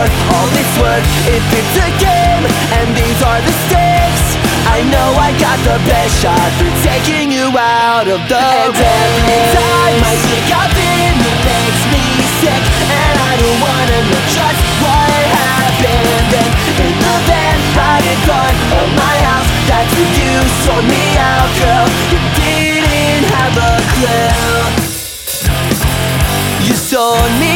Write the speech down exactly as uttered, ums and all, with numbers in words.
all this work if it's a game and these are the stakes? I know I got the best shot for taking you out of the and race. Every time I think of it, it makes me sick, and I don't wanna know just what happened. And in the van right in front of my house, that's when you sold me out, girl. You didn't have a clue. You sold me